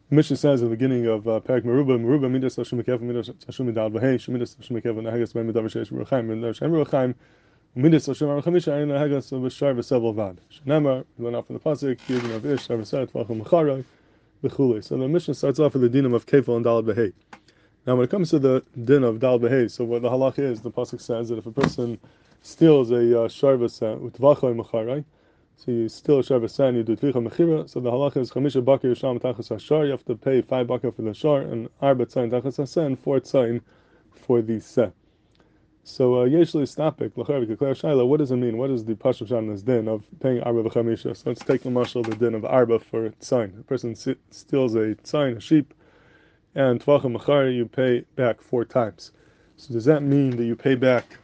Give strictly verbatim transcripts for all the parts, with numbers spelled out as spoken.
Mishnah says at the beginning of uh, Perak Meruba, Meruba midas Hashem Mekef, midas Hashem Medal Vahei, Shemidas Hashem Mekef, and Hagas Ben Medav Sheish Ruchaim, and Hashem Ruchaim, midas Hashem Arachamisha, and Hagas of Shar V'Sevel Vad. Shnamar, we learn out from the pasuk, Yidin of Ish, Shar V'Seret V'Achim Mecharai, V'Chulei. So the Mishnah starts off with the dinam of Kefal and Dal Vahei. Now when it comes to the din of Dal Vahei, so what the halach is, the pasuk says that if a person steals a uh, Shar V'Seret, Utvachai Mecharai, so you steal a shar v'san, you do tvicha mechira. So the halacha is chamisha bakar yisham tachas hashar. You have to pay five bakar for the shar and arba tzayin tachas hasen, and four tzayin for the seh. So yeshli stapik l'chayv k'klei shayla. What does it mean? What is the pashup shan this din of paying arba v'chamisha? So let's take the mashal the din of arba for tzayin. A person steals a tzayin, a sheep, and tvacha mechara, you pay back four times. So does that mean that you pay back?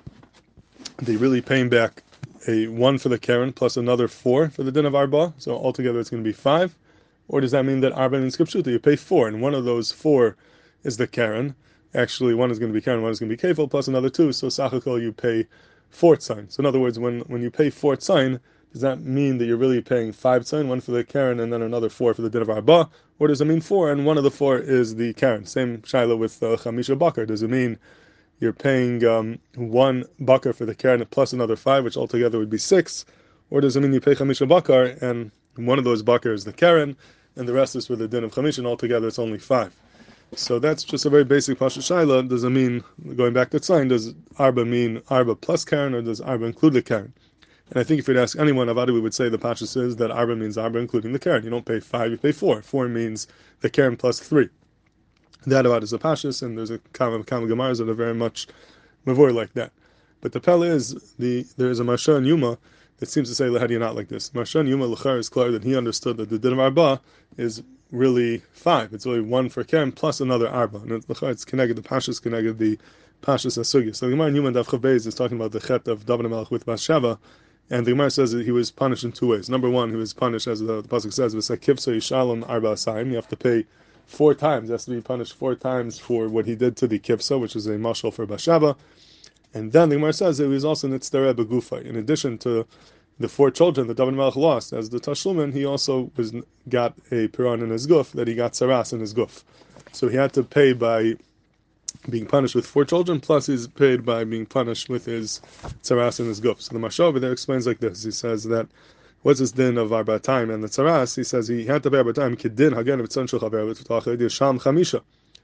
They really paying back a one for the Karen plus another four for the din of Arba, so altogether it's going to be five? Or does that mean that Arba means Kipshuta, you pay four, and one of those four is the Karen? Actually, one is going to be Karen, one is going to be Kefil, plus another two, so Sachakol you pay four tzayin. So in other words, when, when you pay four tzayin, does that mean that you're really paying five tzayin, one for the Karen and then another four for the din of Arba? Or does it mean four, and one of the four is the Karen? Same Shaila with uh, Chamisha Bakar. Does it mean you're paying um, one bakar for the karen plus another five, which altogether would be six? Or does it mean you pay chamisha bakar and one of those bakar is the karen and the rest is for the din of chamisha, and altogether it's only five? So that's just a very basic pasha shaila. Does it mean, going back to tzayin, does arba mean arba plus karen, or does arba include the karen? And I think if you'd ask anyone, Avadi, we would say the pasha says that arba means arba including the karen. You don't pay five, you pay four. Four means the karen plus three. That about is a pashas, and there's a kama kama gemaras that are very much mavor like that. But the pella is the there is a Marsha and Yuma that seems to say lahadi not like this. Marsha and Yuma lachar is clear that he understood that the din of arba is really five. It's only one for Karen plus another arba, and it's lachar it's connected the pashas connected the pashas asugya. So the Gemara in Yuma Daf Chav Beis is talking about the chet of David HaMelech with Bathsheba, and the Gemara says that he was punished in two ways. Number one, he was punished, as the, the pasuk says, v'sakivso yishalom arba asayim. You have to pay four times, has to be punished four times for what he did to the kipsa, which is a mashal for Bathsheba. And then the Gemara says that he was also nitzdareh begufa. In addition to the four children that David Melech lost as the tashlumin, he also was got a piran in his guf, that he got saras in his guf. So he had to pay by being punished with four children, plus he's paid by being punished with his saras in his guf. So the Mashal over there explains like this. He says that what's this din of arba time and the tzaras? He says he had to pay arba time. Kidin hagen v'tzon shel chaver v'tzotach sham chamisha.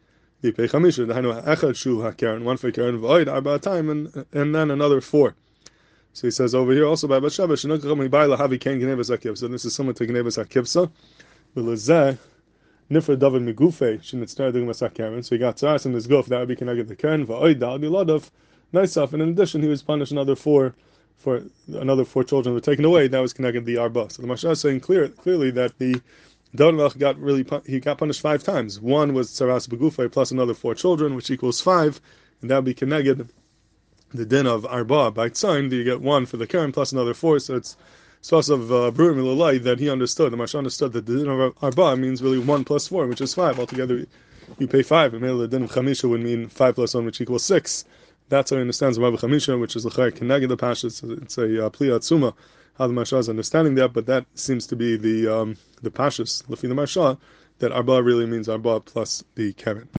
He pay chamisha. Dahanu echad shu hakaren, one for karen v'oid arba time, and and then another four. So he says over here also by Bathsheba shenukacham ibayla havi ken gnevas hakivsa. So this is similar to gnevas hakivsa. V'lezeh nifra david migufe shenitzner digmas hakaren. So he got tzaras in his guf, that would be connected to karen v'oid dal diladov naisaf. And in addition, he was punished another four. For another four children were taken away, that was connected to the arba. So the Mashal is saying clear, clearly that the David got really he got punished five times. One was tzaras begufa plus another four children, which equals five, and that would be connected the din of arba by tzayin. You get one for the karen plus another four, so it's source of Brurim Milalai that he understood. The Mashal understood that the din of arba means really one plus four, which is five. Altogether, you pay five. And the din of chamisha would mean five plus one, which equals six. That's how he understands Rabbi Chamisha, which is l'chayr keneged the pashas. It's a uh, pli atzuma how the Marsha is understanding that, but that seems to be the um, the pashas. Lefi the Marsha, that arba really means arba plus the karen.